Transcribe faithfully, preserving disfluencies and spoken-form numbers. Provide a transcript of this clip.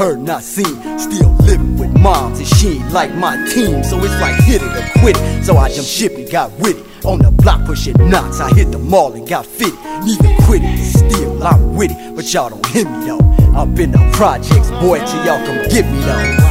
heard, not seen. Still living with moms and she ain't like my team. So it's like hit it or quit it. So I jumped ship and got with it. On the block pushing knots, I hit the mall and got fitted. Neither quit it, still I'm with it. But y'all don't hear me though. I've been the projects, boy, till y'all come get me though.